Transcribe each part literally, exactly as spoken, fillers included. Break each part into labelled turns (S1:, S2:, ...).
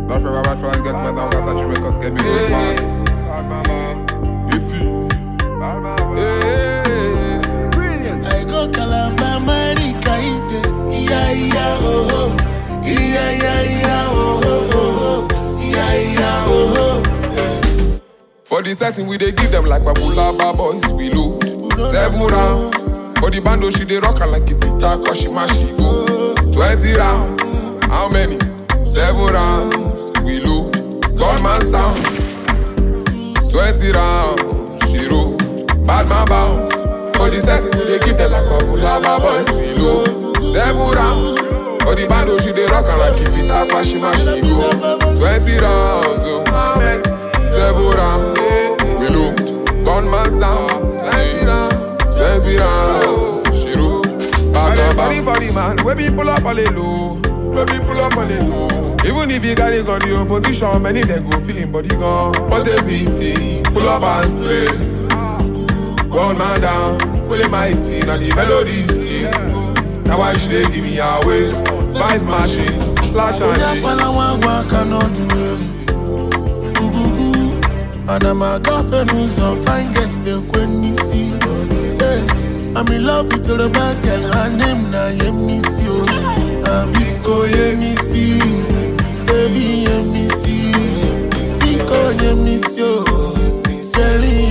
S1: Love for bad for us, get me down, that's a dream, cause get me yeah, yeah. Bad mama, it's you. Bad mama, yeah. Brilliant.
S2: I go Calamba, Marika, yeah, yeah, oh, oh. Yeah, yeah, yeah, oh, oh, oh, oh. Yeah, yeah, oh, oh.
S1: For the setting, we they give them like Babulaba boys, we load. Seven rounds. For the bando, she they rock her like a pita, cause she mash, she go. Twenty rounds. How many? Seven rounds. We load. Gunman sound. Twenty rounds. She roll. Bad man bounce. For the setting, we they give them like Babulaba boys, we load. Seven rounds. For the bando, she they rock her like a pita, cause she mash, she go. Twenty rounds. Oh, how many? Seven rounds. We load. Gunman sound. Twenty rounds. Twenty rounds, she roll. Back up, back for the man, where we pull up on the low, where we pull up on the low. Even if you got it on the opposition, many they go feeling body gone. But they beat it, pull up and spray. One man down, pull it mighty, now the melody sing. Now why should they give me a waist? Vice machine, flash and
S2: shit. And I'm a girlfriend who's a fine guest, the when you see. I'm in love with the back girl, her name na Yemisi. Abiko Yemisi, Sebi Yemisi, Siko Yemisi, Seli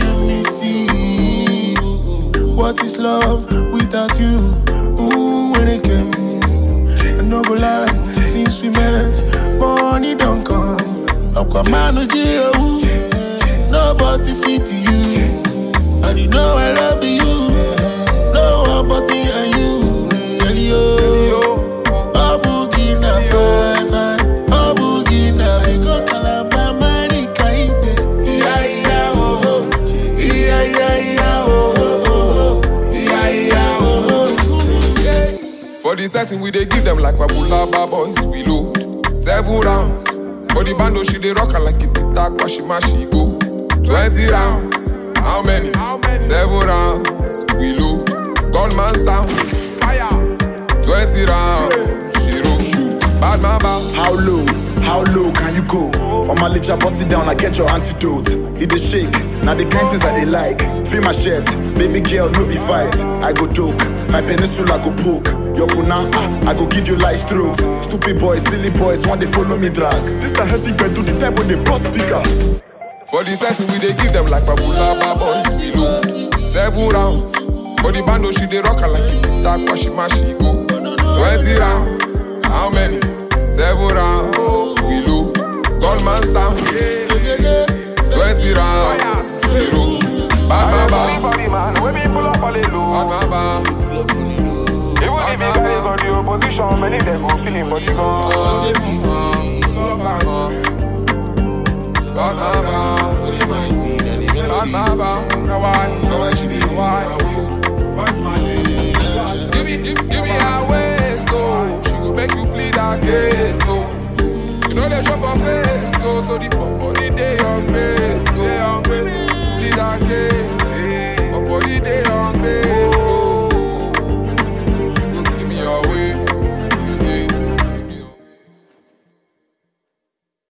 S2: Yemisi. What is love without you? Ooh, when it came, I no go lie, since we met, money don't come. Aquaman Geo, nobody fit you, and you know I love you. No one but me and you, girl, yo. Oh, boogie na five, five. Oh, boogie na I go Calamba, Marika, yeah, yeah, oh, oh. Yeah, yeah, yeah, oh, oh, oh. Yeah, yeah, oh, oh. Yeah.
S1: For the setting, we they give them like Babulaba boys, we load. Seven rounds. For the bando, she they rock her like a pita, cause she mash, she go. Twenty rounds. How many? Seven rounds. We load. Gunman sound. Fire. Twenty rounds. She roll. Bad man bounce.
S3: How low? How low can you go? On my licha, bust it down, I get your antidote. It dey shake, now the kind things I they like. Free my shirt, baby girl, no be fight. I go doke, my peninsula go poke. Your puna, ah, I go give you light strokes. Stupid boys, silly boys, want they follow me drag. This the heavy bed do the type when they boss speaker.
S1: For the setting, we they give them like Babulaba boys, we load. Seven rounds. For the bando, she they rock her like a pita, cause she mash, she go. Twenty rounds. How many? Seven rounds. We load. Gunman sound. Twenty rounds. She roll. Bad man bounce. Bad man bounce. Even if you guys on the opposition, many they go feeling body gone. Bad man bounce. Bad man bounce. Now why? Now why she be why?